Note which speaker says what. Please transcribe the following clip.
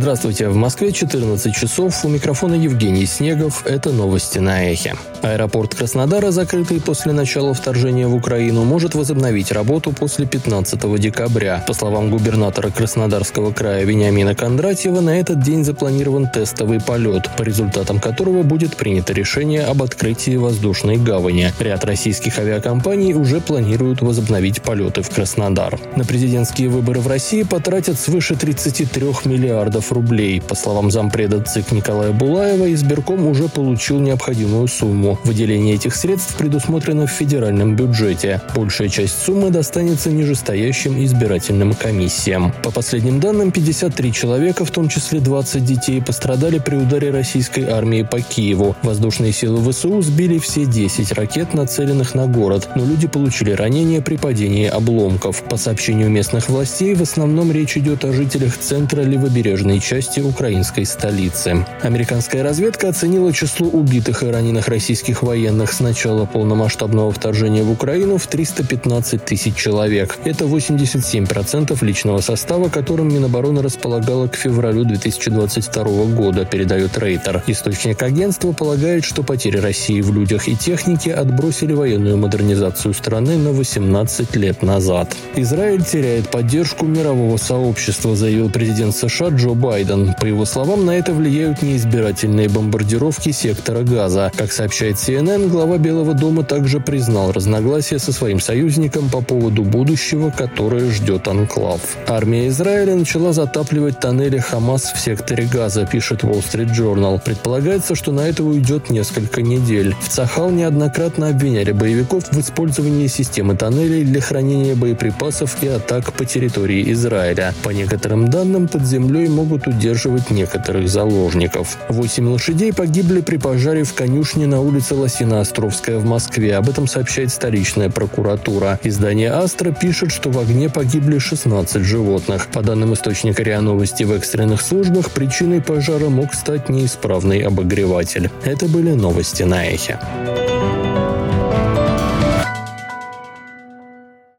Speaker 1: Здравствуйте, в Москве 14 часов, у микрофона Евгений Снегов, это новости на Эхе. Аэропорт Краснодара, закрытый после начала вторжения в Украину, может возобновить работу после 15 декабря. По словам губернатора Краснодарского края Вениамина Кондратьева, на этот день запланирован тестовый полет, по результатам которого будет принято решение об открытии воздушной гавани. Ряд российских авиакомпаний уже планируют возобновить полеты в Краснодар. На президентские выборы в России потратят свыше 33 миллиардов рублей. По словам зампреда ЦИК Николая Булаева, избирком уже получил необходимую сумму. Выделение этих средств предусмотрено в федеральном бюджете. Большая часть суммы достанется нижестоящим избирательным комиссиям. По последним данным, 53 человека, в том числе 20 детей, пострадали при ударе российской армии по Киеву. Воздушные силы ВСУ сбили все 10 ракет, нацеленных на город, но люди получили ранения при падении обломков. По сообщению местных властей, в основном речь идет о жителях центра левобережной части украинской столицы. Американская разведка оценила число убитых и раненых российских военных с начала полномасштабного вторжения в Украину в 315 тысяч человек. Это 87% личного состава, которым Минобороны располагала к февралю 2022 года, передает Рейтер. Источник агентства полагает, что потери России в людях и технике отбросили военную модернизацию страны на 18 лет назад. Израиль теряет поддержку мирового сообщества, заявил президент США Джо Байден. По его словам, на это влияют неизбирательные бомбардировки сектора Газа. Как сообщает CNN, глава Белого дома также признал разногласия со своим союзником по поводу будущего, которое ждет анклав. Армия Израиля начала затапливать тоннели Хамас в секторе Газа, пишет Wall Street Journal. Предполагается, что на это уйдет несколько недель. В Цахал неоднократно обвиняли боевиков в использовании системы тоннелей для хранения боеприпасов и атак по территории Израиля. По некоторым данным, под землей могут удерживать некоторых заложников. 8 лошадей погибли при пожаре в конюшне на улице Лосино-Островская в Москве. Об этом сообщает столичная прокуратура. Издание «Астра» пишет, что в огне погибли 16 животных. По данным источника РИА Новости, в экстренных службах причиной пожара мог стать неисправный обогреватель. Это были новости на Эхе.